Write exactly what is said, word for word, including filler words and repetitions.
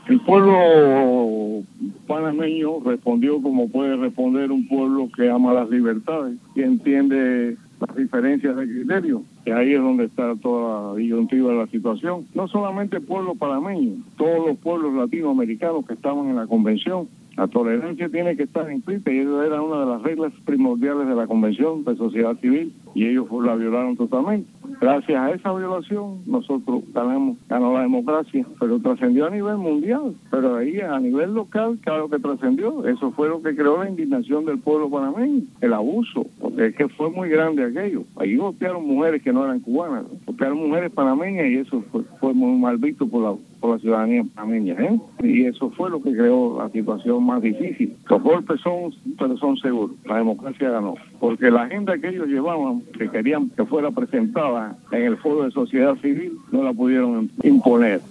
El pueblo panameño respondió como puede responder un pueblo que ama las libertades y entiende las diferencias de criterio, que ahí es donde está toda la disyuntiva de la situación. No solamente el pueblo panameño, todos los pueblos latinoamericanos que estaban en la convención. La tolerancia tiene que estar implícita y eso era una de las reglas primordiales de la Convención de Sociedad Civil y ellos la violaron totalmente. Gracias a esa violación nosotros ganamos, ganó la democracia, pero trascendió a nivel mundial, pero ahí a nivel local, claro que trascendió, eso fue lo que creó la indignación del pueblo panameño, el abuso, porque es que fue muy grande aquello. Ahí golpearon mujeres que no eran cubanas, golpearon mujeres panameñas y eso fue, fue muy mal visto por la por la ciudadanía panameña, ¿eh? Y eso fue lo que creó la situación más difícil. Los golpes son, pero son seguros. La democracia ganó. Porque la agenda que ellos llevaban, que querían que fuera presentada en el Foro de Sociedad Civil, no la pudieron imponer.